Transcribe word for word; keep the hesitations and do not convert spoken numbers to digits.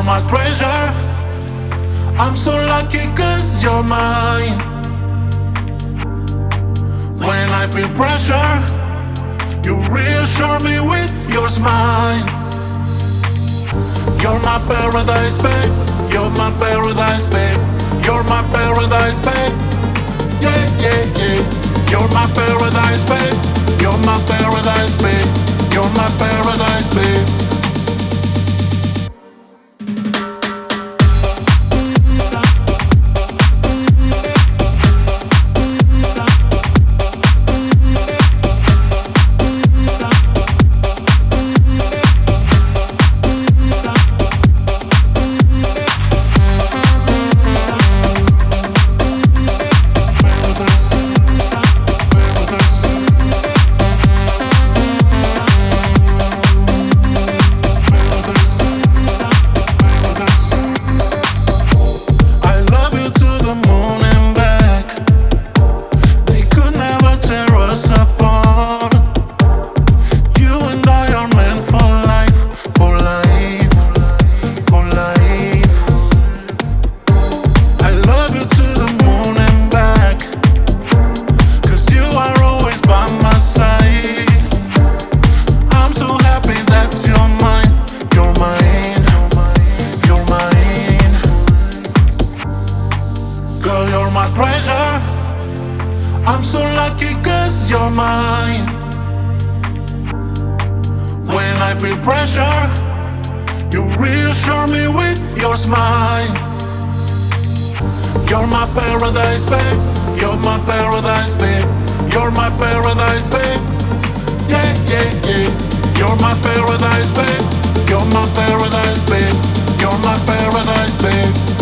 you're my treasure. I'm so lucky cause you're mine. When I feel pressure, you reassure me with your smile. You're my paradise, babe. You're my paradise, babe. You're my paradise, babe. Yeah, yeah, yeah. You're my paradise, babe. You're my paradise, babe. You're my paradise, babe. Girl, you're my treasure. I'm so lucky cause you're mine. When I feel pressure, you reassure me with your smile. You're my paradise, babe. You're my paradise, babe. You're my paradise, babe. Yeah, yeah, yeah. You're my paradise, babe. You're my paradise, babe. You're my paradise, babe.